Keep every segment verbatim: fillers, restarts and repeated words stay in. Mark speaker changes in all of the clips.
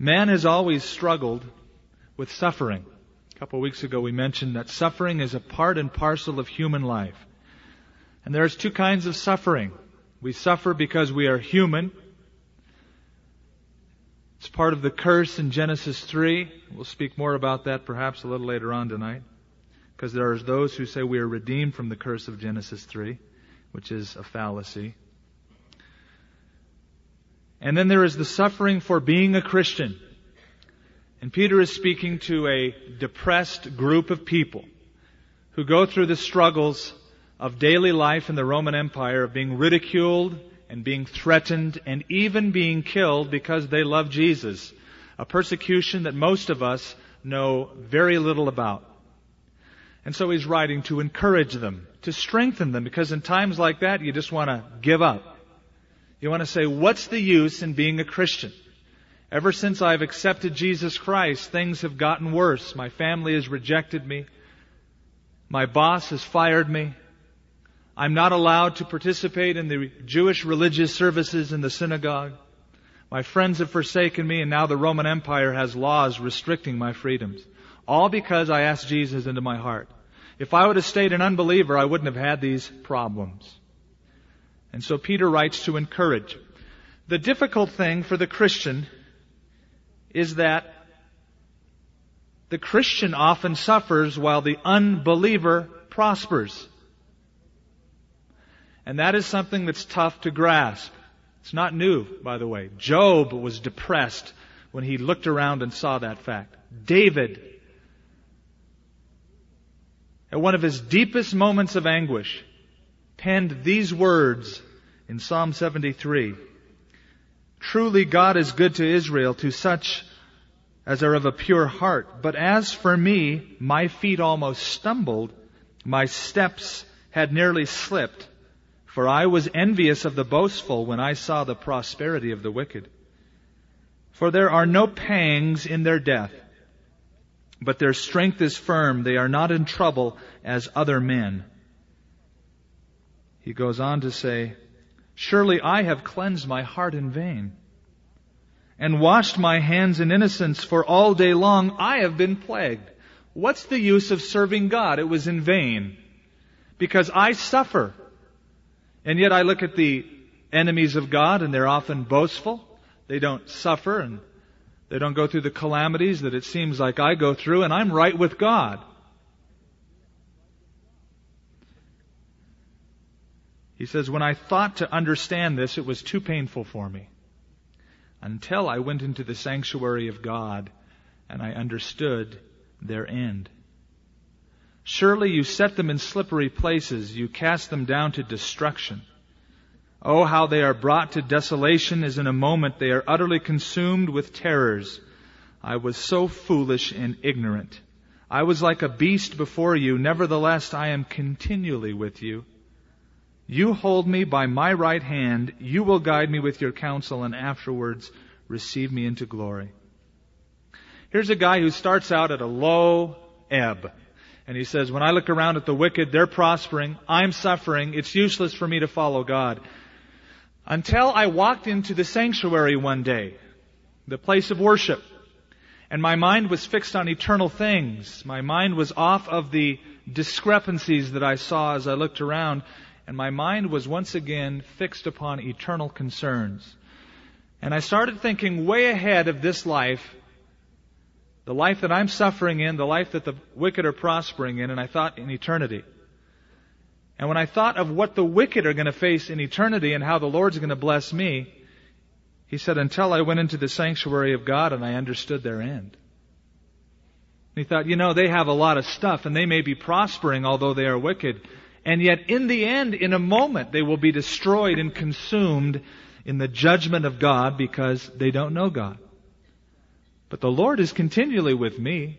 Speaker 1: Man has always struggled with suffering. A couple of weeks ago we mentioned that suffering is a part and parcel of human life. And there's two kinds of suffering. We suffer because we are human. It's part of the curse in Genesis three. We'll speak more about that perhaps a little later on tonight. Because there are those who say we are redeemed from the curse of Genesis three, which is a fallacy. And then there is the suffering for being a Christian. And Peter is speaking to a depressed group of people who go through the struggles of daily life in the Roman Empire, of being ridiculed and being threatened and even being killed because they love Jesus. A persecution that most of us know very little about. And so he's writing to encourage them, to strengthen them, because in times like that you just want to give up. You want to say, what's the use in being a Christian? Ever since I've accepted Jesus Christ, things have gotten worse. My family has rejected me. My boss has fired me. I'm not allowed to participate in the Jewish religious services in the synagogue. My friends have forsaken me, and now the Roman Empire has laws restricting my freedoms. All because I asked Jesus into my heart. If I would have stayed an unbeliever, I wouldn't have had these problems. And so Peter writes to encourage. The difficult thing for the Christian is that the Christian often suffers while the unbeliever prospers. And that is something that's tough to grasp. It's not new, by the way. Job was depressed when he looked around and saw that fact. David, at one of his deepest moments of anguish, penned these words in Psalm seventy-three. Truly God is good to Israel, to such as are of a pure heart. But as for me, my feet almost stumbled, my steps had nearly slipped, for I was envious of the boastful when I saw the prosperity of the wicked. For there are no pangs in their death, but their strength is firm. They are not in trouble as other men. He goes on to say, surely I have cleansed my heart in vain, and washed my hands in innocence, for all day long I have been plagued. What's the use of serving God? It was in vain. Because I suffer. And yet I look at the enemies of God, and they're often boastful. They don't suffer, and they don't go through the calamities that it seems like I go through, and I'm right with God. He says, when I thought to understand this, it was too painful for me. Until I went into the sanctuary of God, and I understood their end. Surely you set them in slippery places. You cast them down to destruction. Oh, how they are brought to desolation as in a moment they are utterly consumed with terrors. I was so foolish and ignorant. I was like a beast before you. Nevertheless, I am continually with you. You hold me by my right hand. You will guide me with your counsel, and afterwards receive me into glory. Here's a guy who starts out at a low ebb. And he says, when I look around at the wicked, they're prospering. I'm suffering. It's useless for me to follow God. Until I walked into the sanctuary one day, the place of worship. And my mind was fixed on eternal things. My mind was off of the discrepancies that I saw as I looked around. And my mind was once again fixed upon eternal concerns. And I started thinking way ahead of this life, the life that I'm suffering in, the life that the wicked are prospering in, and I thought in eternity. And when I thought of what the wicked are going to face in eternity and how the Lord's going to bless me, he said, until I went into the sanctuary of God and I understood their end. And he thought, you know, they have a lot of stuff and they may be prospering although they are wicked. And yet in the end, in a moment, they will be destroyed and consumed in the judgment of God because they don't know God. But the Lord is continually with me.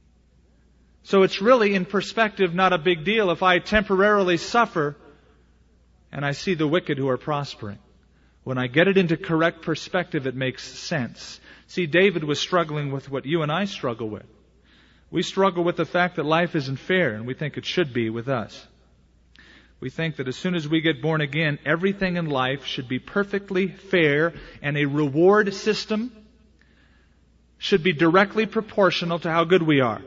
Speaker 1: So it's really, in perspective, not a big deal if I temporarily suffer and I see the wicked who are prospering. When I get it into correct perspective, it makes sense. See, David was struggling with what you and I struggle with. We struggle with the fact that life isn't fair, and we think it should be with us. We think that as soon as we get born again, everything in life should be perfectly fair and a reward system should be directly proportional to how good we are.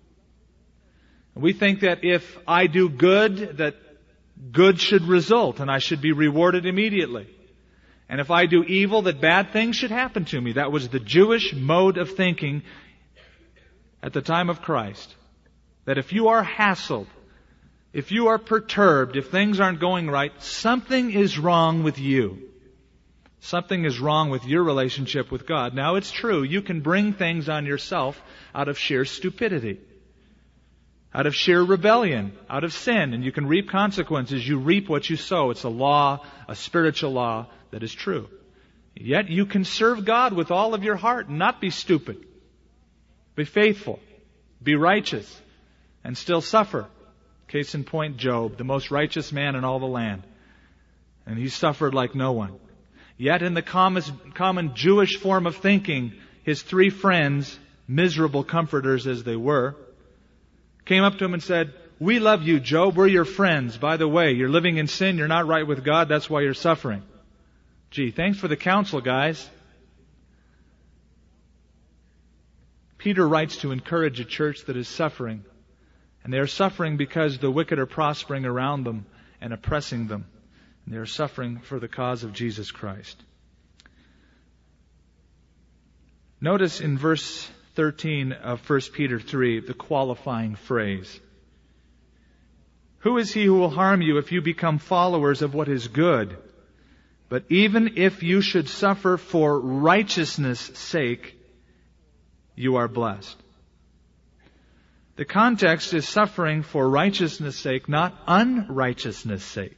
Speaker 1: We think that if I do good, that good should result and I should be rewarded immediately. And if I do evil, that bad things should happen to me. That was the Jewish mode of thinking at the time of Christ. That if you are hassled, if you are perturbed, if things aren't going right, something is wrong with you. Something is wrong with your relationship with God. Now, it's true, you can bring things on yourself out of sheer stupidity, out of sheer rebellion, out of sin, and you can reap consequences. You reap what you sow. It's a law, a spiritual law that is true. Yet you can serve God with all of your heart and not be stupid. Be faithful. Be righteous. And still suffer. Case in point, Job, the most righteous man in all the land. And he suffered like no one. Yet in the common, common Jewish form of thinking, his three friends, miserable comforters as they were, came up to him and said, "We love you, Job. We're your friends. By the way, you're living in sin. You're not right with God. That's why you're suffering." Gee, thanks for the counsel, guys. Peter writes to encourage a church that is suffering. And they are suffering because the wicked are prospering around them and oppressing them. And they are suffering for the cause of Jesus Christ. Notice in verse thirteen of First Peter three, the qualifying phrase. "Who is he who will harm you if you become followers of what is good? But even if you should suffer for righteousness' sake, you are blessed." The context is suffering for righteousness' sake, not unrighteousness' sake.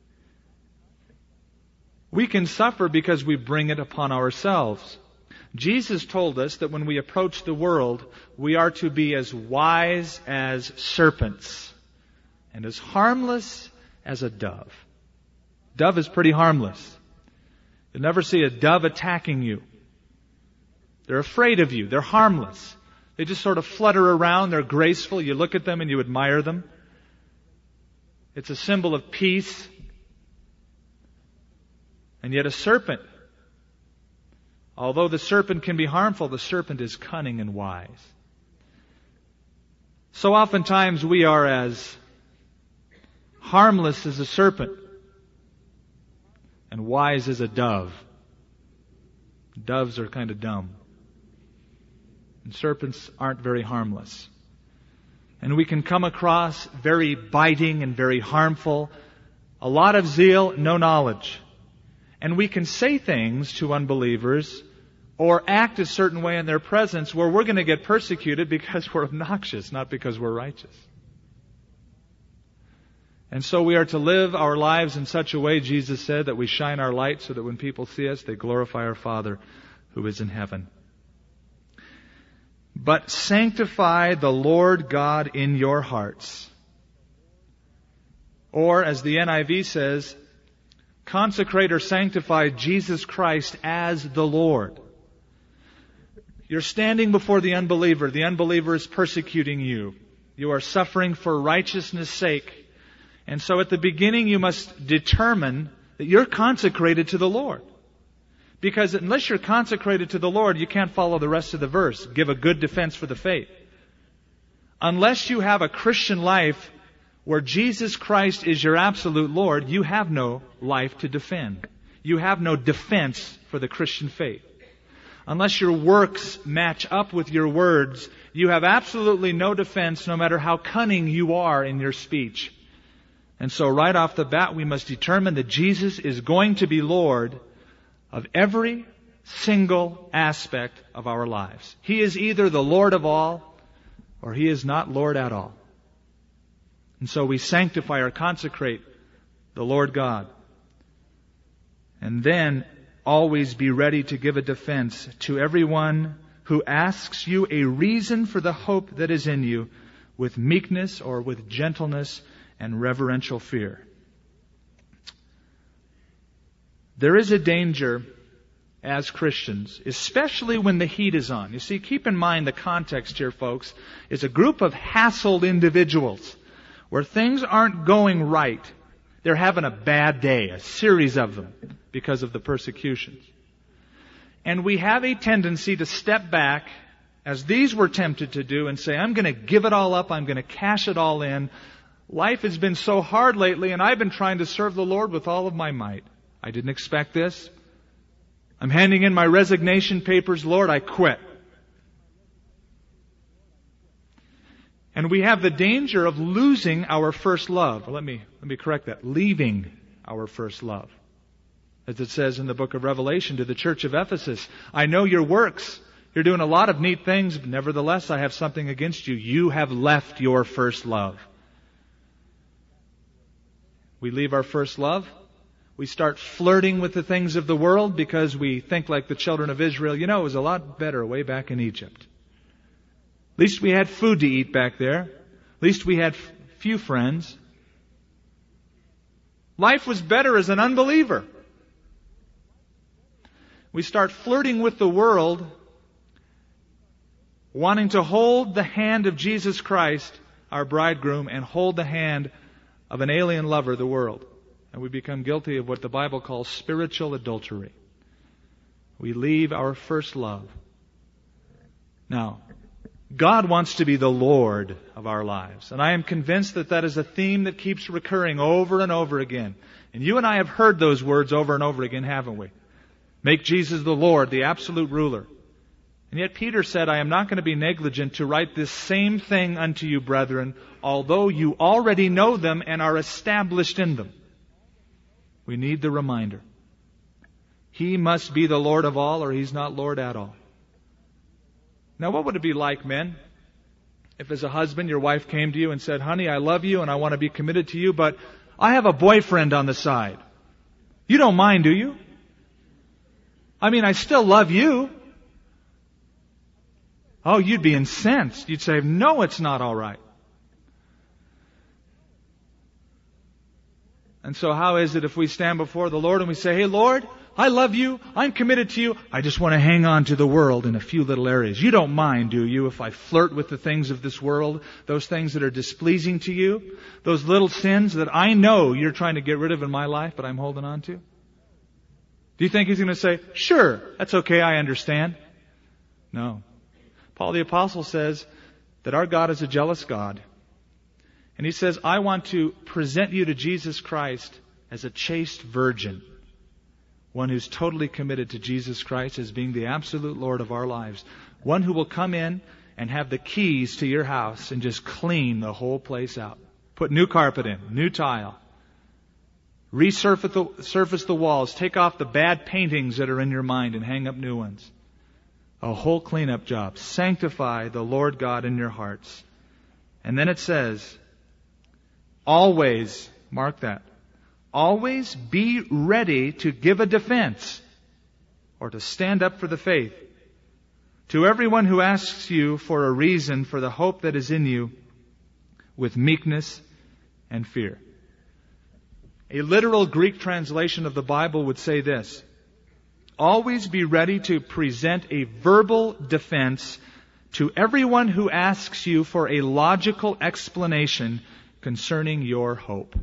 Speaker 1: We can suffer because we bring it upon ourselves. Jesus told us that when we approach the world, we are to be as wise as serpents and as harmless as a dove. Dove is pretty harmless. You'll never see a dove attacking you. They're afraid of you. They're harmless. They just sort of flutter around. They're graceful. You look at them and you admire them. It's a symbol of peace. And yet a serpent, although the serpent can be harmful, the serpent is cunning and wise. So oftentimes we are as harmless as a serpent and wise as a dove. Doves are kind of dumb. And serpents aren't very harmless. And we can come across very biting and very harmful. A lot of zeal, no knowledge. And we can say things to unbelievers or act a certain way in their presence where we're going to get persecuted because we're obnoxious, not because we're righteous. And so we are to live our lives in such a way, Jesus said, that we shine our light so that when people see us, they glorify our Father who is in heaven. But sanctify the Lord God in your hearts. Or, as the N I V says, consecrate or sanctify Jesus Christ as the Lord. You're standing before the unbeliever. The unbeliever is persecuting you. You are suffering for righteousness' sake. And so at the beginning you must determine that you're consecrated to the Lord. Because unless you're consecrated to the Lord, you can't follow the rest of the verse. Give a good defense for the faith. Unless you have a Christian life where Jesus Christ is your absolute Lord, you have no life to defend. You have no defense for the Christian faith. Unless your works match up with your words, you have absolutely no defense, no matter how cunning you are in your speech. And so right off the bat, we must determine that Jesus is going to be Lord of every single aspect of our lives. He is either the Lord of all, or He is not Lord at all. And so we sanctify or consecrate the Lord God. And then always be ready to give a defense to everyone who asks you a reason for the hope that is in you with meekness or with gentleness and reverential fear. There is a danger as Christians, especially when the heat is on. You see, keep in mind the context here, folks, is a group of hassled individuals where things aren't going right. They're having a bad day, a series of them, because of the persecutions. And we have a tendency to step back as these were tempted to do and say, I'm going to give it all up, I'm going to cash it all in. Life has been so hard lately, and I've been trying to serve the Lord with all of my might. I didn't expect this. I'm handing in my resignation papers. Lord, I quit. And we have the danger of losing our first love. Or let me, let me correct that. Leaving our first love. As it says in the book of Revelation to the church of Ephesus, I know your works. You're doing a lot of neat things. But nevertheless, I have something against you. You have left your first love. We leave our first love. We start flirting with the things of the world because we think like the children of Israel. You know, it was a lot better way back in Egypt. At least we had food to eat back there. At least we had few friends. Life was better as an unbeliever. We start flirting with the world, wanting to hold the hand of Jesus Christ, our bridegroom, and hold the hand of an alien lover, the world. And we become guilty of what the Bible calls spiritual adultery. We leave our first love. Now, God wants to be the Lord of our lives. And I am convinced that that is a theme that keeps recurring over and over again. And you and I have heard those words over and over again, haven't we? Make Jesus the Lord, the absolute ruler. And yet Peter said, I am not going to be negligent to write this same thing unto you, brethren, although you already know them and are established in them. We need the reminder. He must be the Lord of all, or He's not Lord at all. Now, what would it be like, men, if as a husband your wife came to you and said, honey, I love you and I want to be committed to you, but I have a boyfriend on the side. You don't mind, do you? I mean, I still love you. Oh, you'd be incensed. You'd say, no, it's not all right. And so how is it if we stand before the Lord and we say, hey, Lord, I love you. I'm committed to you. I just want to hang on to the world in a few little areas. You don't mind, do you, if I flirt with the things of this world, those things that are displeasing to you, those little sins that I know you're trying to get rid of in my life, but I'm holding on to? Do you think He's going to say, sure, that's okay, I understand? No. Paul the Apostle says that our God is a jealous God. And he says, I want to present you to Jesus Christ as a chaste virgin. One who's totally committed to Jesus Christ as being the absolute Lord of our lives. One who will come in and have the keys to your house and just clean the whole place out. Put new carpet in, new tile. Resurface the, surface the walls. Take off the bad paintings that are in your mind and hang up new ones. A whole cleanup job. Sanctify the Lord God in your hearts. And then it says, always, mark that, always be ready to give a defense or to stand up for the faith to everyone who asks you for a reason for the hope that is in you with meekness and fear. A literal Greek translation of the Bible would say this: always be ready to present a verbal defense to everyone who asks you for a logical explanation concerning your hope.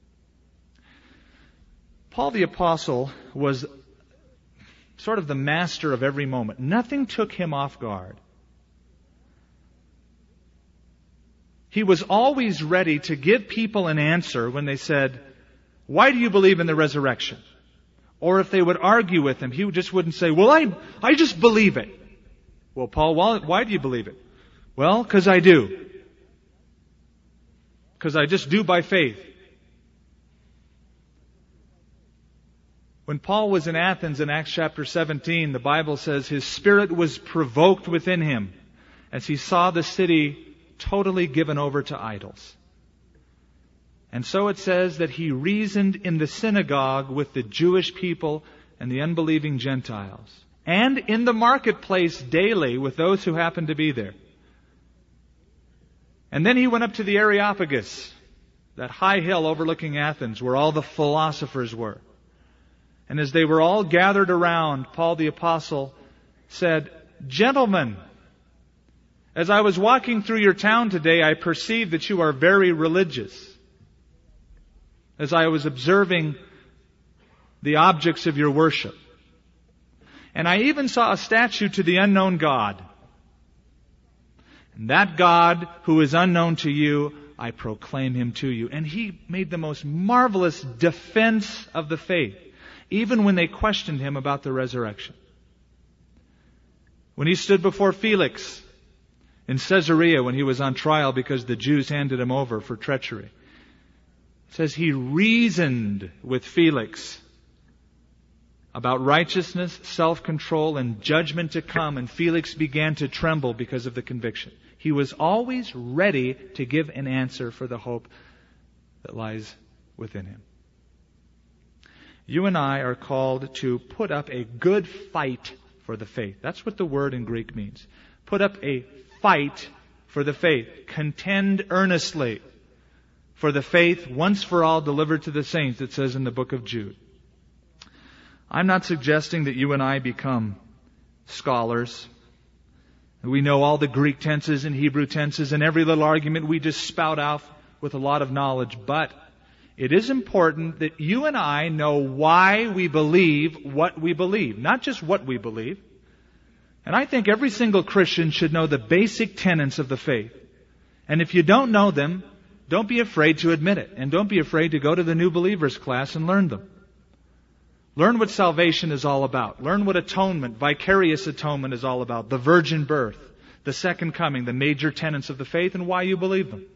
Speaker 1: Paul the Apostle was sort of the master of every moment. Nothing took him off guard. He was always ready to give people an answer when they said, why do you believe in the resurrection? Or if they would argue with him, he just wouldn't say, well, I, I just believe it. Well, Paul, why, why do you believe it? Well, because I do. Because I just do by faith. When Paul was in Athens in Acts chapter seventeen, the Bible says his spirit was provoked within him as he saw the city totally given over to idols. And so it says that he reasoned in the synagogue with the Jewish people and the unbelieving Gentiles, and in the marketplace daily with those who happened to be there. And then he went up to the Areopagus, that high hill overlooking Athens, where all the philosophers were. And as they were all gathered around, Paul the Apostle said, gentlemen, as I was walking through your town today, I perceived that you are very religious. As I was observing the objects of your worship. And I even saw a statue to the unknown God. And that God who is unknown to you, I proclaim him to you. And he made the most marvelous defense of the faith, even when they questioned him about the resurrection. When he stood before Felix in Caesarea when he was on trial because the Jews handed him over for treachery, it says he reasoned with Felix about righteousness, self-control, and judgment to come, and Felix began to tremble because of the conviction. He was always ready to give an answer for the hope that lies within him. You and I are called to put up a good fight for the faith. That's what the word in Greek means. Put up a fight for the faith. Contend earnestly for the faith once for all delivered to the saints, it says in the book of Jude. I'm not suggesting that you and I become scholars. We know all the Greek tenses and Hebrew tenses, and every little argument we just spout out with a lot of knowledge. But it is important that you and I know why we believe what we believe, not just what we believe. And I think every single Christian should know the basic tenets of the faith. And if you don't know them, don't be afraid to admit it. And don't be afraid to go to the new believers class and learn them. Learn what salvation is all about. Learn what atonement, vicarious atonement is all about. The virgin birth, the second coming, the major tenets of the faith, and why you believe them.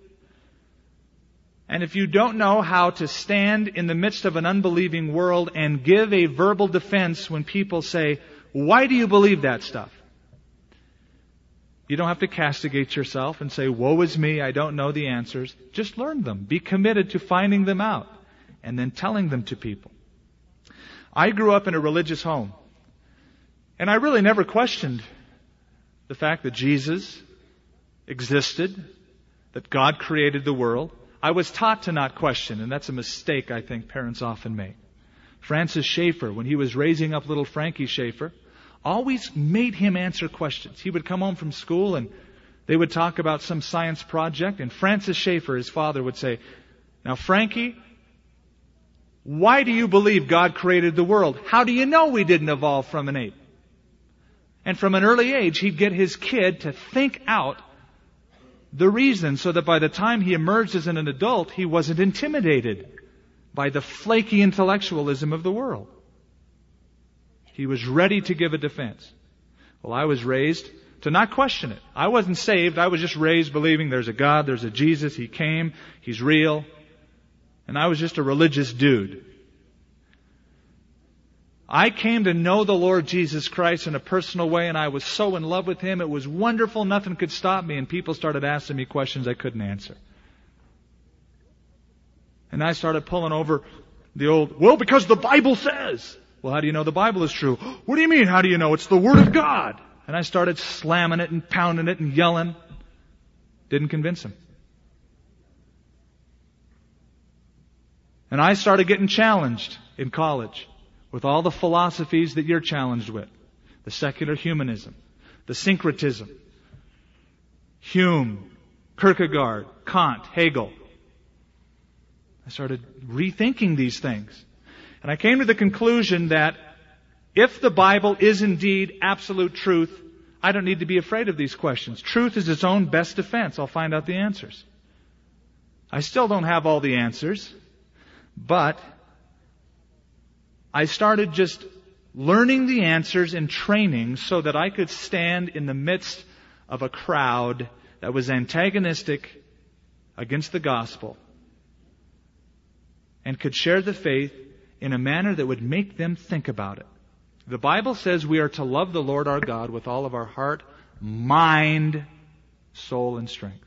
Speaker 1: And if you don't know how to stand in the midst of an unbelieving world and give a verbal defense when people say, why do you believe that stuff? You don't have to castigate yourself and say, woe is me, I don't know the answers. Just learn them. Be committed to finding them out and then telling them to people. I grew up in a religious home, and I really never questioned the fact that Jesus existed, that God created the world. I was taught to not question, and that's a mistake I think parents often make. Francis Schaeffer, when he was raising up little Frankie Schaeffer, always made him answer questions. He would come home from school, and they would talk about some science project, and Francis Schaeffer, his father, would say, now Frankie, why do you believe God created the world? How do you know we didn't evolve from an ape? And from an early age, he'd get his kid to think out the reason so that by the time he emerged as an adult, he wasn't intimidated by the flaky intellectualism of the world. He was ready to give a defense. Well, I was raised to not question it. I wasn't saved. I was just raised believing there's a God, there's a Jesus, He came, He's real. And I was just a religious dude. I came to know the Lord Jesus Christ in a personal way, and I was so in love with Him. It was wonderful. Nothing could stop me. And people started asking me questions I couldn't answer. And I started pulling over the old, well, because the Bible says. Well, how do you know the Bible is true? What do you mean, how do you know? It's the Word of God. And I started slamming it and pounding it and yelling. Didn't convince him. And I started getting challenged in college with all the philosophies that you're challenged with. The secular humanism, the syncretism, Hume, Kierkegaard, Kant, Hegel. I started rethinking these things. And I came to the conclusion that if the Bible is indeed absolute truth, I don't need to be afraid of these questions. Truth is its own best defense. I'll find out the answers. I still don't have all the answers. But I started just learning the answers and training so that I could stand in the midst of a crowd that was antagonistic against the gospel and could share the faith in a manner that would make them think about it. The Bible says we are to love the Lord our God with all of our heart, mind, soul, and strength.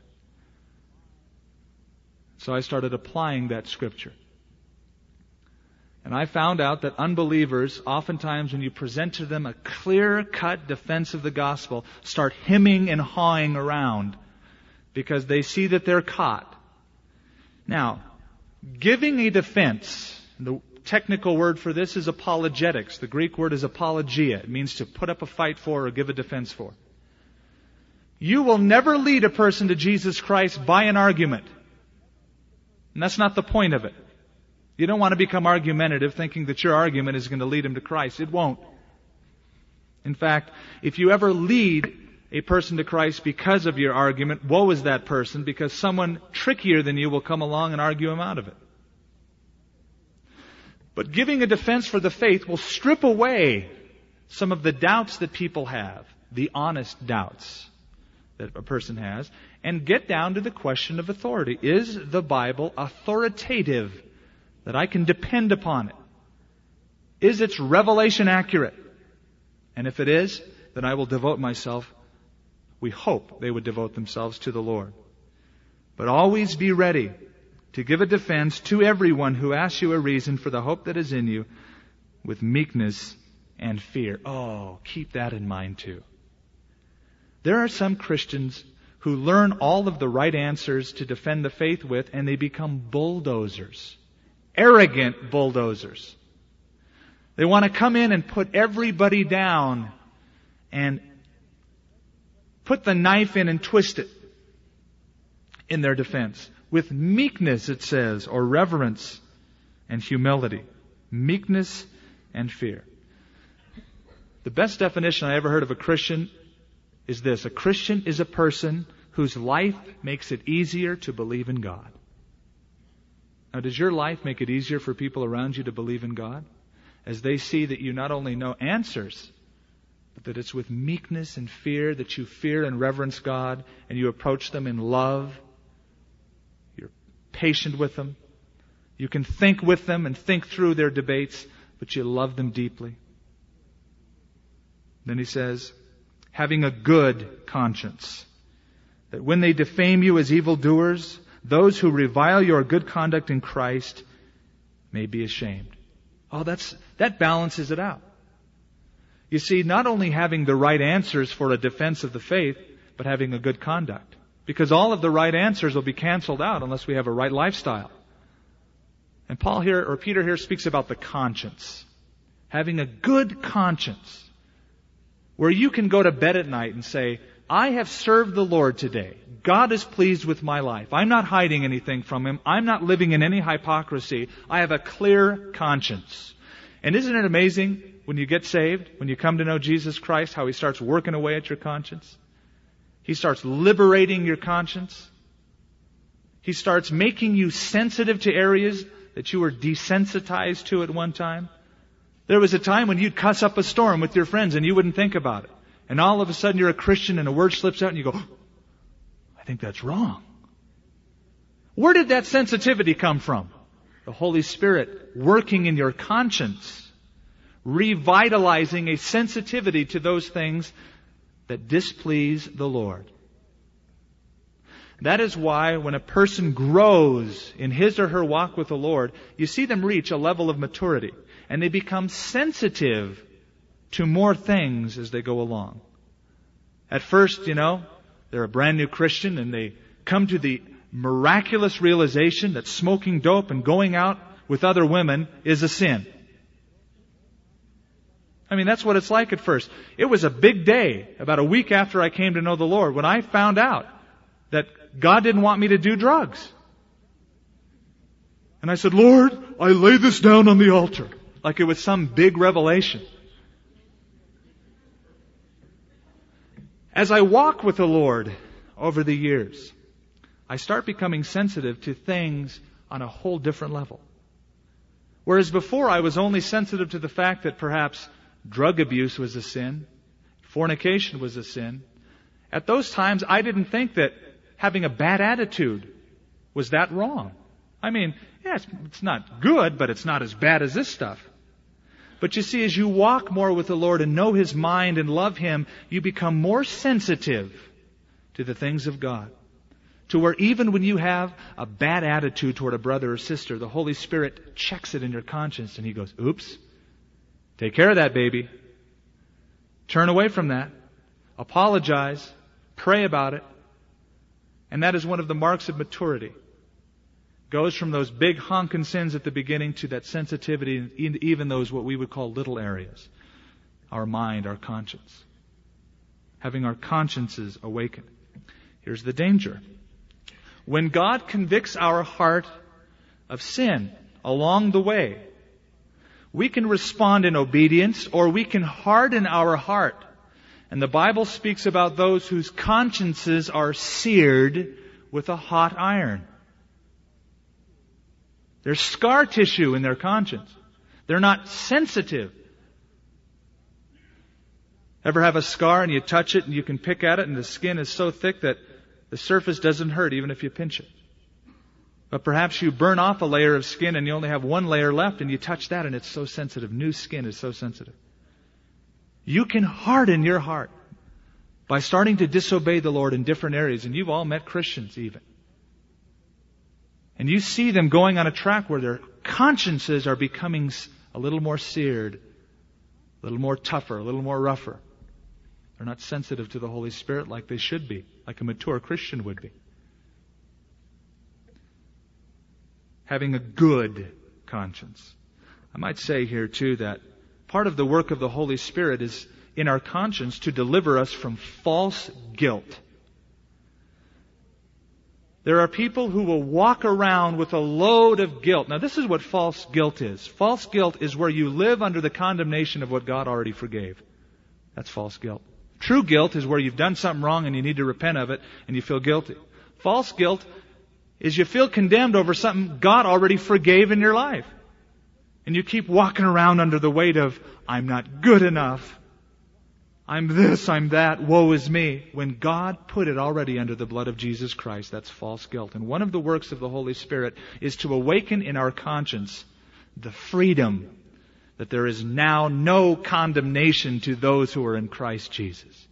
Speaker 1: So I started applying that scripture. And I found out that unbelievers, oftentimes when you present to them a clear-cut defense of the gospel, start hemming and hawing around because they see that they're caught. Now, giving a defense, the technical word for this is apologetics. The Greek word is apologia. It means to put up a fight for or give a defense for. You will never lead a person to Jesus Christ by an argument. And that's not the point of it. You don't want to become argumentative thinking that your argument is going to lead him to Christ. It won't. In fact, if you ever lead a person to Christ because of your argument, woe is that person, because someone trickier than you will come along and argue him out of it. But giving a defense for the faith will strip away some of the doubts that people have, the honest doubts that a person has, and get down to the question of authority. Is the Bible authoritative, that I can depend upon it? Is its revelation accurate? And if it is, then I will devote myself, we hope they would devote themselves to the Lord. But always be ready to give a defense to everyone who asks you a reason for the hope that is in you with meekness and fear. Oh, keep that in mind too. There are some Christians who learn all of the right answers to defend the faith with, and they become bulldozers. Arrogant bulldozers. They want to come in and put everybody down and put the knife in and twist it in their defense. With meekness, it says, or reverence and humility. Meekness and fear. The best definition I ever heard of a Christian is this. A Christian is a person whose life makes it easier to believe in God. Now, does your life make it easier for people around you to believe in God? As they see that you not only know answers, but that it's with meekness and fear that you fear and reverence God, and you approach them in love. You're patient with them. You can think with them and think through their debates, but you love them deeply. Then he says, having a good conscience, that when they defame you as evildoers, those who revile your good conduct in Christ may be ashamed. Oh, that's, that balances it out. You see, not only having the right answers for a defense of the faith, but having a good conduct. Because all of the right answers will be canceled out unless we have a right lifestyle. And Paul here, or Peter here, speaks about the conscience. Having a good conscience. Where you can go to bed at night and say, I have served the Lord today. God is pleased with my life. I'm not hiding anything from Him. I'm not living in any hypocrisy. I have a clear conscience. And isn't it amazing when you get saved, when you come to know Jesus Christ, how He starts working away at your conscience? He starts liberating your conscience. He starts making you sensitive to areas that you were desensitized to at one time. There was a time when you'd cuss up a storm with your friends and you wouldn't think about it. And all of a sudden you're a Christian and a word slips out and you go, I think that's wrong. Where did that sensitivity come from? The Holy Spirit working in your conscience, revitalizing a sensitivity to those things that displease the Lord. That is why when a person grows in his or her walk with the Lord, you see them reach a level of maturity. And they become sensitive to more things as they go along. At first, you know, they're a brand new Christian and they come to the miraculous realization that smoking dope and going out with other women is a sin. I mean, that's what it's like at first. It was a big day, about a week after I came to know the Lord, when I found out that God didn't want me to do drugs. And I said, Lord, I lay this down on the altar. Like it was some big revelation. As I walk with the Lord over the years, I start becoming sensitive to things on a whole different level. Whereas before I was only sensitive to the fact that perhaps drug abuse was a sin, fornication was a sin. At those times I didn't think that having a bad attitude was that wrong. I mean, yeah, it's, it's not good, but it's not as bad as this stuff. But you see, as you walk more with the Lord and know His mind and love Him, you become more sensitive to the things of God. To where even when you have a bad attitude toward a brother or sister, the Holy Spirit checks it in your conscience and He goes, oops, take care of that, baby. Turn away from that. Apologize. Pray about it. And that is one of the marks of maturity. Goes from those big honking sins at the beginning to that sensitivity in even those what we would call little areas. Our mind, our conscience. Having our consciences awakened. Here's the danger. When God convicts our heart of sin along the way, we can respond in obedience or we can harden our heart And the Bible speaks about those whose consciences are seared with a hot iron. There's scar tissue in their conscience. They're not sensitive. Ever have a scar and you touch it and you can pick at it and the skin is so thick that the surface doesn't hurt even if you pinch it? But perhaps you burn off a layer of skin and you only have one layer left and you touch that and it's so sensitive. New skin is so sensitive. You can harden your heart by starting to disobey the Lord in different areas. And you've all met Christians even. And you see them going on a track where their consciences are becoming a little more seared, a little more tougher, a little more rougher. They're not sensitive to the Holy Spirit like they should be, like a mature Christian would be. Having a good conscience. I might say here too that part of the work of the Holy Spirit is in our conscience to deliver us from false guilt. There are people who will walk around with a load of guilt. Now this is what false guilt is. False guilt is where you live under the condemnation of what God already forgave. That's false guilt. True guilt is where you've done something wrong and you need to repent of it and you feel guilty. False guilt is you feel condemned over something God already forgave in your life. And you keep walking around under the weight of, I'm not good enough. I'm this, I'm that, woe is me. When God put it already under the blood of Jesus Christ, that's false guilt. And one of the works of the Holy Spirit is to awaken in our conscience the freedom that there is now no condemnation to those who are in Christ Jesus.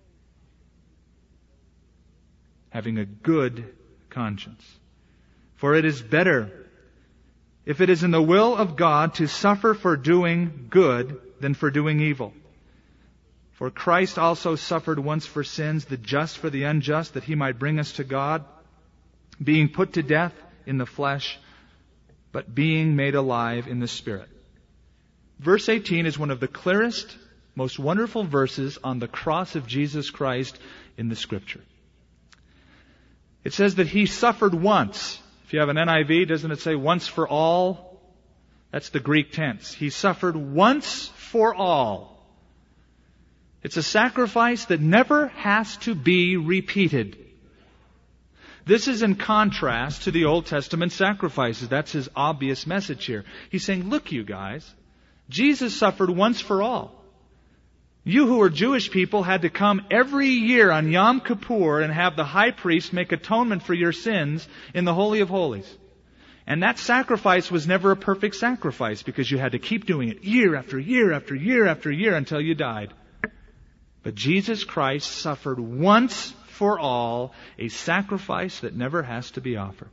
Speaker 1: Having a good conscience. For it is better, if it is in the will of God, to suffer for doing good than for doing evil. For Christ also suffered once for sins, the just for the unjust, that He might bring us to God, being put to death in the flesh, but being made alive in the Spirit. Verse eighteen is one of the clearest, most wonderful verses on the cross of Jesus Christ in the Scripture. It says that He suffered once. If you have an N I V, doesn't it say once for all? That's the Greek tense. He suffered once for all. It's a sacrifice that never has to be repeated. This is in contrast to the Old Testament sacrifices. That's His obvious message here. He's saying, look you guys, Jesus suffered once for all. You who are Jewish people had to come every year on Yom Kippur and have the high priest make atonement for your sins in the Holy of Holies. And that sacrifice was never a perfect sacrifice because you had to keep doing it year after year after year after year until you died. But Jesus Christ suffered once for all, a sacrifice that never has to be offered.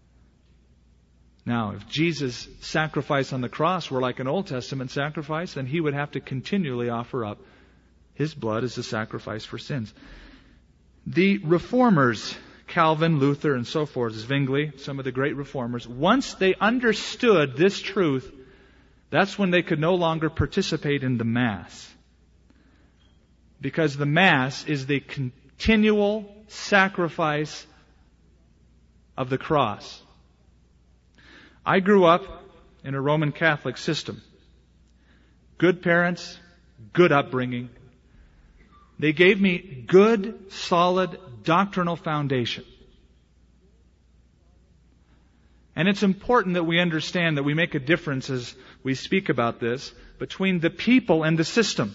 Speaker 1: Now, if Jesus' sacrifice on the cross were like an Old Testament sacrifice, then He would have to continually offer up His blood as a sacrifice for sins. The Reformers, Calvin, Luther, and so forth, Zwingli, some of the great Reformers, once they understood this truth, that's when they could no longer participate in the Mass. Because the Mass is the continual sacrifice of the cross. I grew up in a Roman Catholic system. Good parents, good upbringing. They gave me good, solid, doctrinal foundation. And it's important that we understand that we make a difference as we speak about this between the people and the system.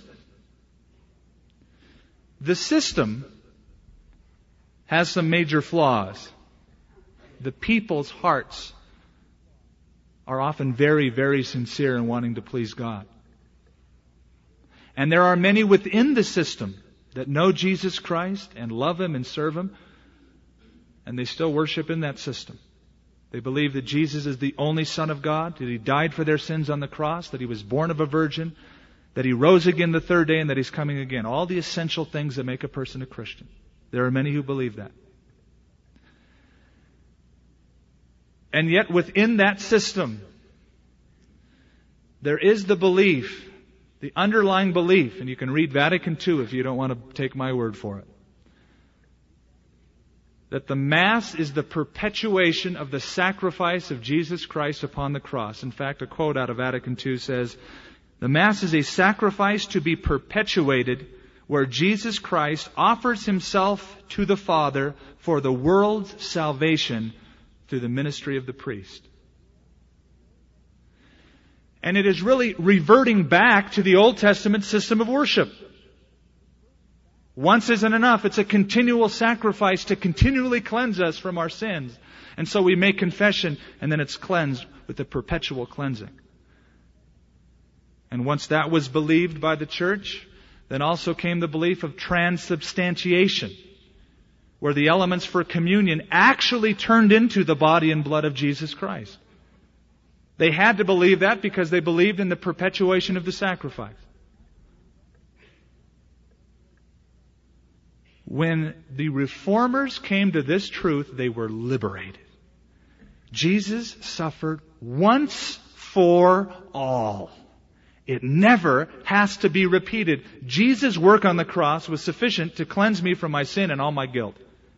Speaker 1: The system has some major flaws. The people's hearts are often very, very sincere in wanting to please God. And there are many within the system that know Jesus Christ and love Him and serve Him, and they still worship in that system. They believe that Jesus is the only Son of God, that He died for their sins on the cross, that He was born of a virgin, that He rose again the third day, and that He's coming again. All the essential things that make a person a Christian. There are many who believe that. And yet within that system, there is the belief, the underlying belief, and you can read Vatican Two if you don't want to take my word for it, that the Mass is the perpetuation of the sacrifice of Jesus Christ upon the cross. In fact, a quote out of Vatican Two says, "The Mass is a sacrifice to be perpetuated where Jesus Christ offers Himself to the Father for the world's salvation through the ministry of the priest. And it is really reverting back to the Old Testament system of worship. Once isn't enough. It's a continual sacrifice to continually cleanse us from our sins. And so we make confession, and then it's cleansed with a perpetual cleansing. And once that was believed by the church, then also came the belief of transubstantiation, where the elements for communion actually turned into the body and blood of Jesus Christ. They had to believe that because they believed in the perpetuation of the sacrifice. When the reformers came to this truth, they were liberated. Jesus suffered once for all. It never has to be repeated. Jesus' work on the cross was sufficient to cleanse me from my sin and all my guilt.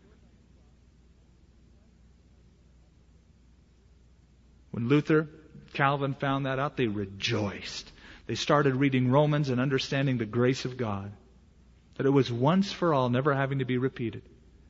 Speaker 1: When Luther, Calvin found that out, they rejoiced. They started reading Romans and understanding the grace of God. That it was once for all, never having to be repeated.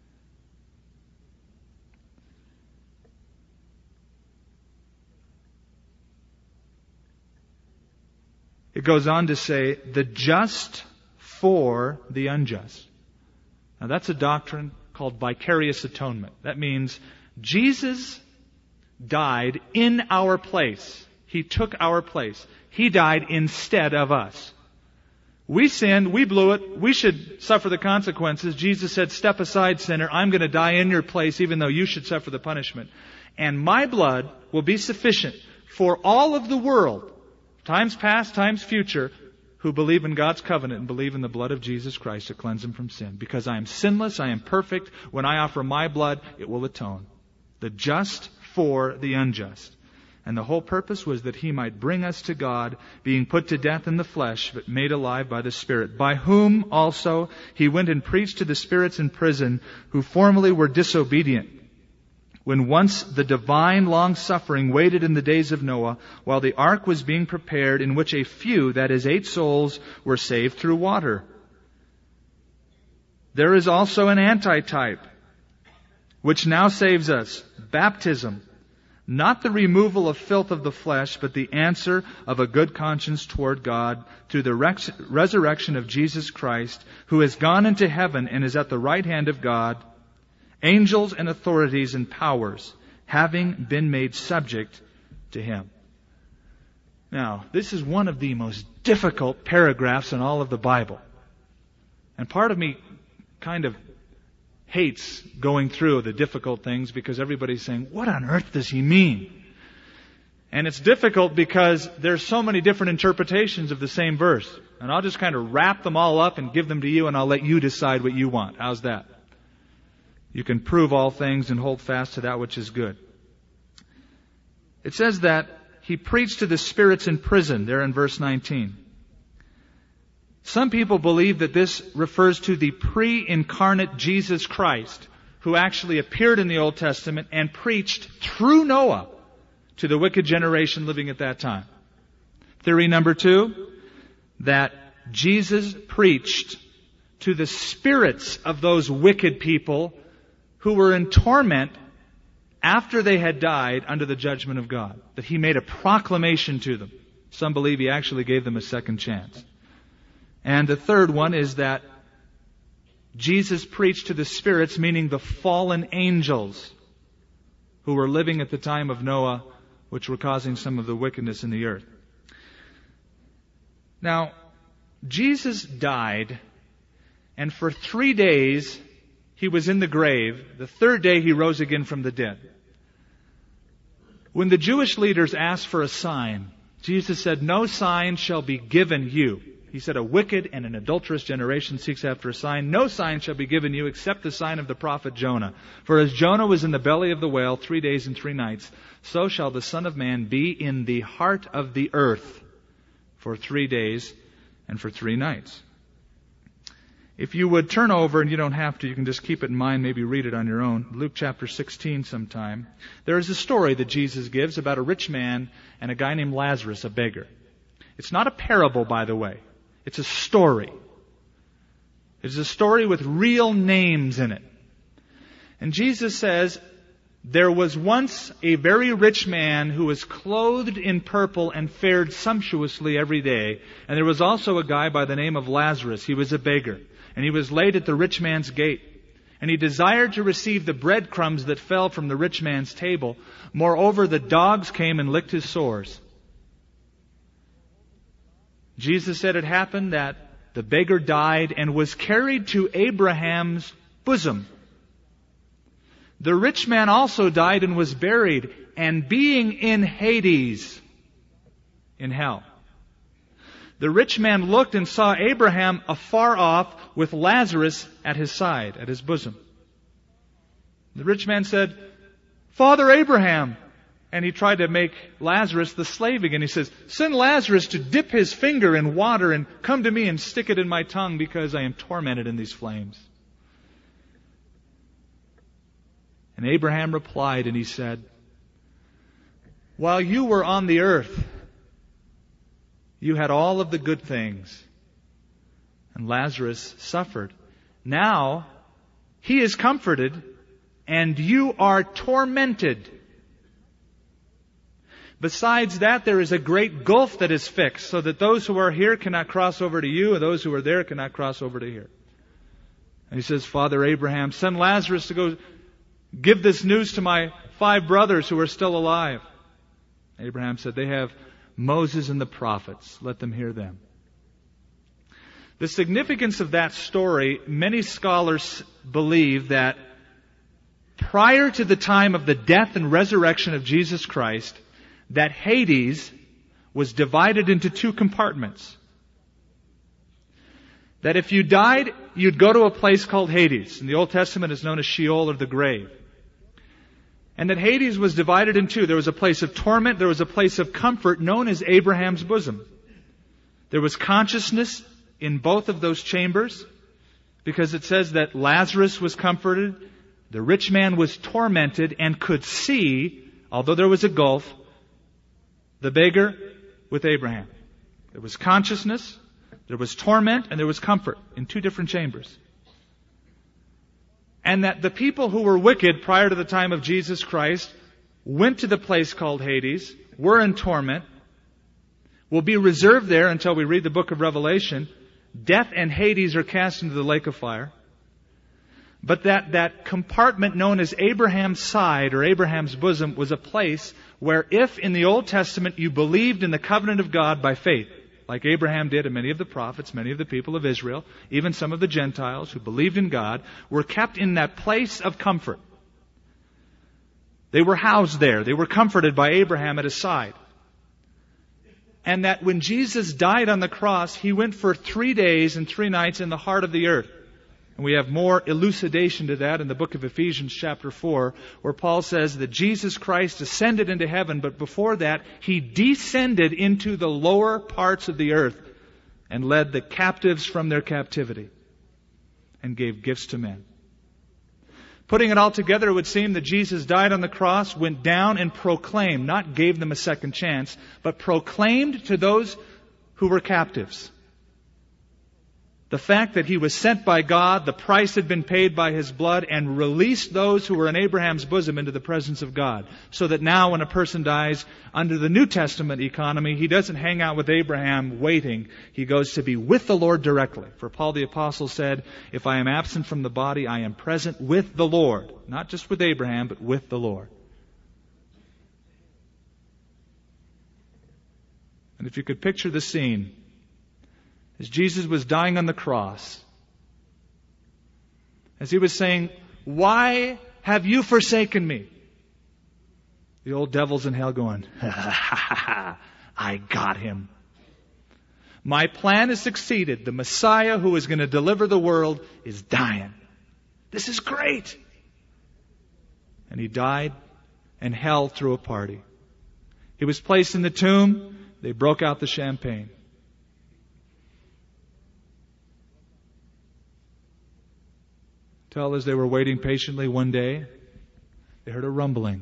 Speaker 1: It goes on to say, the just for the unjust. Now that's a doctrine called vicarious atonement. That means Jesus died in our place. He took our place. He died instead of us. We sinned, we blew it, we should suffer the consequences. Jesus said, step aside, sinner, I'm going to die in your place even though you should suffer the punishment. And my blood will be sufficient for all of the world, times past, times future, who believe in God's covenant and believe in the blood of Jesus Christ to cleanse them from sin. Because I am sinless, I am perfect. When I offer my blood, it will atone. The just for the unjust. And the whole purpose was that He might bring us to God, being put to death in the flesh, but made alive by the Spirit, by whom also He went and preached to the spirits in prison, who formerly were disobedient, when once the divine long-suffering waited in the days of Noah, while the ark was being prepared, in which a few, that is, eight souls, were saved through water. There is also an antitype, which now saves us, baptism. Not the removal of filth of the flesh, but the answer of a good conscience toward God through the res- resurrection of Jesus Christ, who has gone into heaven and is at the right hand of God, angels and authorities and powers, having been made subject to Him. Now, this is one of the most difficult paragraphs in all of the Bible. And part of me kind of hates going through the difficult things because everybody's saying, what on earth does he mean? And it's difficult because there's so many different interpretations of the same verse. And I'll just kind of wrap them all up and give them to you, and I'll let you decide what you want. How's that? You can prove all things and hold fast to that which is good. It says that He preached to the spirits in prison, there in verse nineteen. Some people believe that this refers to the pre-incarnate Jesus Christ, who actually appeared in the Old Testament and preached through Noah to the wicked generation living at that time. Theory number two, that Jesus preached to the spirits of those wicked people who were in torment after they had died under the judgment of God. That He made a proclamation to them. Some believe He actually gave them a second chance. And the third one is that Jesus preached to the spirits, meaning the fallen angels who were living at the time of Noah, which were causing some of the wickedness in the earth. Now, Jesus died, and for three days He was in the grave. The third day He rose again from the dead. When the Jewish leaders asked for a sign, Jesus said, "No sign shall be given you." He said, "A wicked and an adulterous generation seeks after a sign. No sign shall be given you except the sign of the prophet Jonah. For as Jonah was in the belly of the whale three days and three nights, so shall the Son of Man be in the heart of the earth for three days and for three nights." If you would turn over, and you don't have to, you can just keep it in mind, maybe read it on your own, Luke chapter sixteen sometime. There is a story that Jesus gives about a rich man and a guy named Lazarus, a beggar. It's not a parable, by the way. It's a story. It's a story with real names in it. And Jesus says, there was once a very rich man who was clothed in purple and fared sumptuously every day. And there was also a guy by the name of Lazarus. He was a beggar. And he was laid at the rich man's gate. And he desired to receive the breadcrumbs that fell from the rich man's table. Moreover, the dogs came and licked his sores. Jesus said it happened that the beggar died and was carried to Abraham's bosom. The rich man also died and was buried, and being in Hades, in hell. The rich man looked and saw Abraham afar off with Lazarus at his side, at his bosom. The rich man said, Father Abraham. And he tried to make Lazarus the slave again. He says, send Lazarus to dip his finger in water and come to me and stick it in my tongue because I am tormented in these flames. And Abraham replied and he said, while you were on the earth, you had all of the good things, and Lazarus suffered. Now he is comforted, and you are tormented. Besides that, there is a great gulf that is fixed, so that those who are here cannot cross over to you, and those who are there cannot cross over to here. And he says, Father Abraham, send Lazarus to go give this news to my five brothers who are still alive. Abraham said, they have Moses and the prophets. Let them hear them. The significance of that story, many scholars believe that prior to the time of the death and resurrection of Jesus Christ, that Hades was divided into two compartments. That if you died, you'd go to a place called Hades. In the Old Testament, it's known as Sheol or the grave. And that Hades was divided in two. There was a place of torment, there was a place of comfort known as Abraham's bosom. There was consciousness in both of those chambers, because it says that Lazarus was comforted, the rich man was tormented and could see, although there was a gulf, the beggar with Abraham. There was consciousness, there was torment, and there was comfort in two different chambers. And that the people who were wicked prior to the time of Jesus Christ went to the place called Hades, were in torment, will be reserved there until we read the book of Revelation. Death and Hades are cast into the lake of fire. But that, that compartment known as Abraham's side or Abraham's bosom was a place where if in the Old Testament you believed in the covenant of God by faith, like Abraham did and many of the prophets, many of the people of Israel, even some of the Gentiles who believed in God, were kept in that place of comfort. They were housed there. They were comforted by Abraham at his side. And that when Jesus died on the cross, He went for three days and three nights in the heart of the earth. And we have more elucidation to that in the book of Ephesians chapter four, where Paul says that Jesus Christ ascended into heaven, but before that, He descended into the lower parts of the earth and led the captives from their captivity and gave gifts to men. Putting it all together, it would seem that Jesus died on the cross, went down and proclaimed, not gave them a second chance, but proclaimed to those who were captives. The fact that He was sent by God, the price had been paid by His blood, and released those who were in Abraham's bosom into the presence of God. So that now when a person dies under the New Testament economy, he doesn't hang out with Abraham waiting. He goes to be with the Lord directly. For Paul the Apostle said, if I am absent from the body, I am present with the Lord. Not just with Abraham, but with the Lord. And if you could picture the scene, as Jesus was dying on the cross, as He was saying, why have you forsaken me? The old devil's in hell going, ha ha ha ha, I got him. My plan has succeeded. The Messiah who is going to deliver the world is dying. This is great. And He died, and hell threw a party. He was placed in the tomb. They broke out the champagne. Till as they were waiting patiently one day, they heard a rumbling.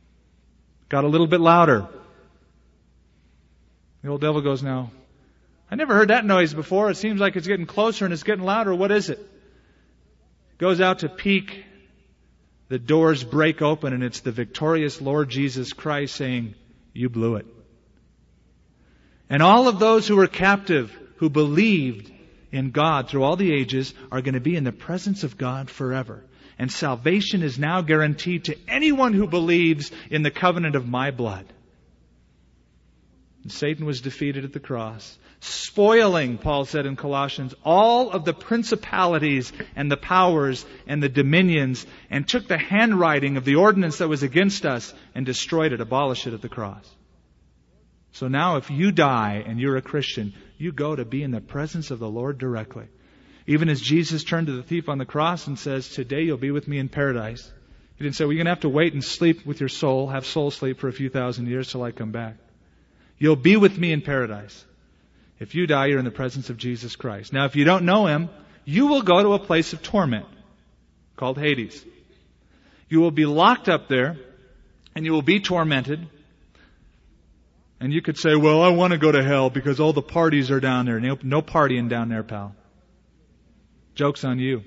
Speaker 1: Got a little bit louder. The old devil goes, now, I never heard that noise before. It seems like it's getting closer and it's getting louder. What is it? Goes out to peek. The doors break open and it's the victorious Lord Jesus Christ saying, you blew it. And all of those who were captive, who believed in God through all the ages, are going to be in the presence of God forever. And salvation is now guaranteed to anyone who believes in the covenant of my blood. And Satan was defeated at the cross, spoiling, Paul said in Colossians, all of the principalities and the powers and the dominions, and took the handwriting of the ordinance that was against us and destroyed it, abolished it at the cross. So now if you die and you're a Christian, you go to be in the presence of the Lord directly. Even as Jesus turned to the thief on the cross and says, today you'll be with me in paradise. He didn't say, well, you're going to have to wait and sleep with your soul, have soul sleep for a few thousand years till I come back. You'll be with me in paradise. If you die, you're in the presence of Jesus Christ. Now, if you don't know Him, you will go to a place of torment called Hades. You will be locked up there and you will be tormented. And you could say, well, I want to go to hell because all the parties are down there. No, no partying down there, pal. Joke's on you.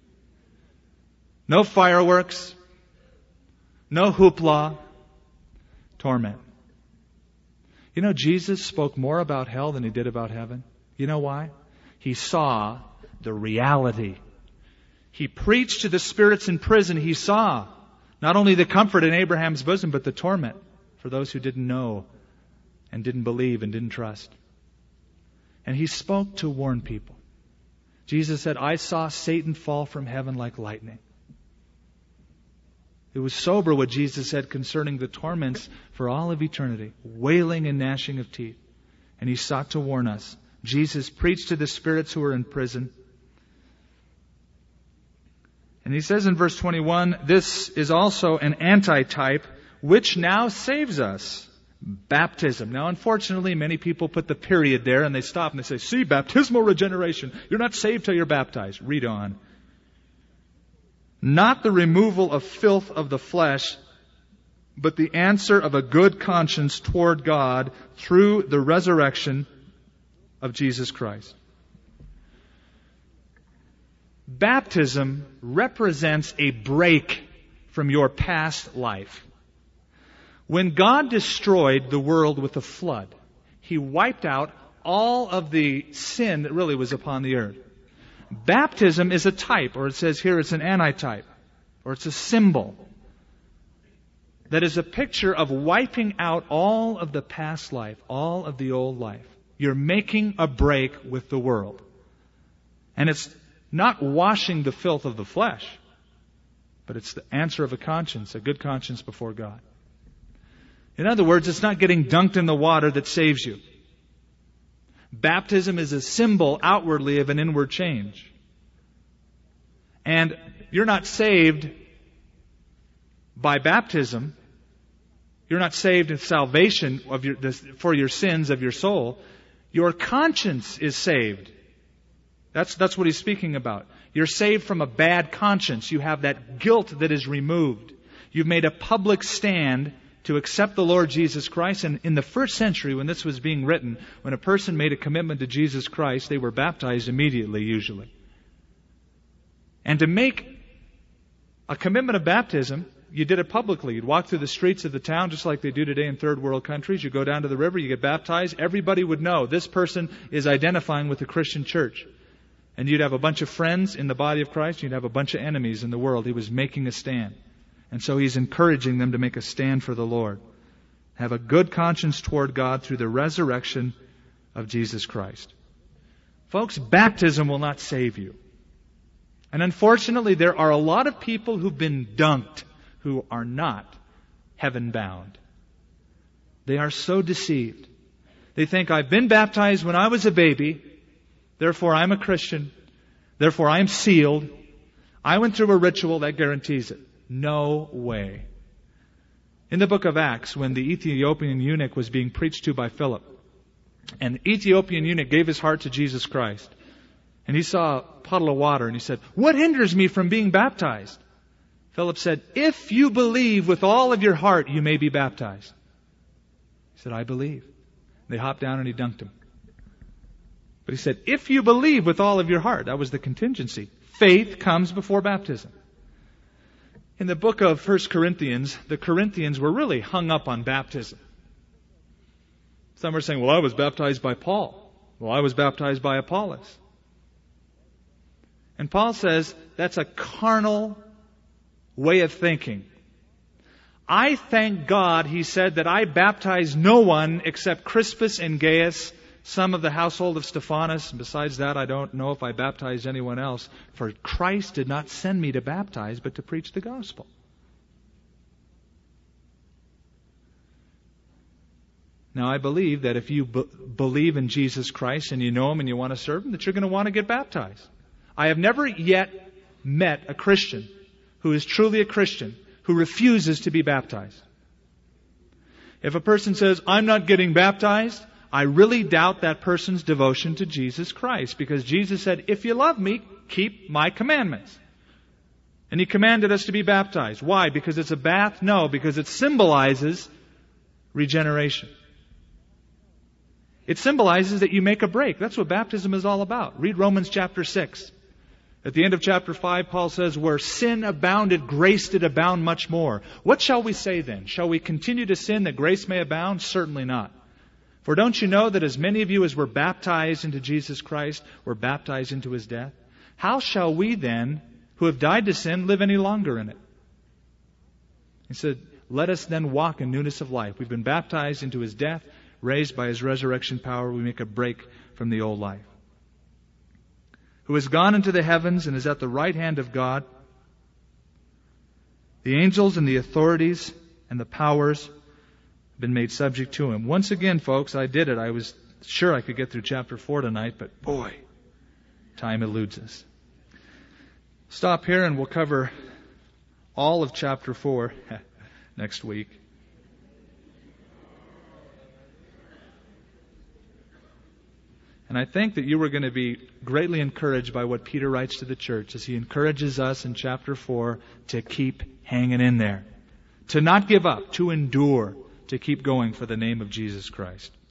Speaker 1: No fireworks. No hoopla. Torment. You know, Jesus spoke more about hell than He did about heaven. You know why? He saw the reality. He preached to the spirits in prison. He saw not only the comfort in Abraham's bosom, but the torment for those who didn't know and didn't believe and didn't trust. And He spoke to warn people. Jesus said, I saw Satan fall from heaven like lightning. It was sober what Jesus said concerning the torments for all of eternity, wailing and gnashing of teeth. And He sought to warn us. Jesus preached to the spirits who were in prison. And He says in verse twenty-one, this is also an antitype which now saves us. Baptism. Now, unfortunately, many people put the period there and they stop and they say, see, baptismal regeneration. You're not saved till you're baptized. Read on. Not the removal of filth of the flesh, but the answer of a good conscience toward God through the resurrection of Jesus Christ. Baptism represents a break from your past life. When God destroyed the world with a flood, He wiped out all of the sin that really was upon the earth. Baptism is a type, or it says here it's an antitype, or it's a symbol that is a picture of wiping out all of the past life, all of the old life. You're making a break with the world. And it's not washing the filth of the flesh, but it's the answer of a conscience, a good conscience before God. In other words, it's not getting dunked in the water that saves you. Baptism is a symbol outwardly of an inward change. And you're not saved by baptism. You're not saved in salvation of your, for your sins of your soul. Your conscience is saved. That's, that's what he's speaking about. You're saved from a bad conscience. You have that guilt that is removed. You've made a public stand to accept the Lord Jesus Christ. And in the first century, when this was being written, when a person made a commitment to Jesus Christ, they were baptized immediately, usually. And to make a commitment of baptism, you did it publicly. You'd walk through the streets of the town just like they do today in third world countries. You go down to the river, you get baptized. Everybody would know this person is identifying with the Christian church. And you'd have a bunch of friends in the body of Christ. You'd have a bunch of enemies in the world. He was making a stand. And so he's encouraging them to make a stand for the Lord. Have a good conscience toward God through the resurrection of Jesus Christ. Folks, baptism will not save you. And unfortunately, there are a lot of people who've been dunked who are not heaven-bound. They are so deceived. They think, I've been baptized when I was a baby, therefore I'm a Christian, therefore I'm sealed. I went through a ritual that guarantees it. No way. In the book of Acts, when the Ethiopian eunuch was being preached to by Philip, and the Ethiopian eunuch gave his heart to Jesus Christ, and he saw a puddle of water, and he said, what hinders me from being baptized? Philip said, if you believe with all of your heart, you may be baptized. He said, I believe. They hopped down and he dunked him. But he said, if you believe with all of your heart, that was the contingency. Faith comes before baptism. In the book of First Corinthians, the Corinthians were really hung up on baptism. Some are saying, well, I was baptized by Paul. Well, I was baptized by Apollos. And Paul says that's a carnal way of thinking. I thank God, he said, that I baptized no one except Crispus and Gaius, some of the household of Stephanas. And besides that, I don't know if I baptized anyone else. For Christ did not send me to baptize, but to preach the gospel. Now, I believe that if you b- believe in Jesus Christ and you know Him and you want to serve Him, that you're going to want to get baptized. I have never yet met a Christian who is truly a Christian who refuses to be baptized. If a person says, I'm not getting baptized, I really doubt that person's devotion to Jesus Christ, because Jesus said, if you love me, keep my commandments. And He commanded us to be baptized. Why? Because it's a bath? No, because it symbolizes regeneration. It symbolizes that you make a break. That's what baptism is all about. Read Romans chapter six. At the end of chapter five, Paul says, where sin abounded, grace did abound much more. What shall we say then? Shall we continue to sin that grace may abound? Certainly not. For don't you know that as many of you as were baptized into Jesus Christ were baptized into His death? How shall we then, who have died to sin, live any longer in it? He said, let us then walk in newness of life. We've been baptized into His death, raised by His resurrection power. We make a break from the old life. Who has gone into the heavens and is at the right hand of God. The angels and the authorities and the powers have been made subject to Him. Once again, folks, I did it. I was sure I could get through chapter four tonight, but boy, time eludes us. Stop here and we'll cover all of chapter four next week. And I think that you were going to be greatly encouraged by what Peter writes to the church as he encourages us in chapter four to keep hanging in there, to not give up, to endure, to keep going for the name of Jesus Christ.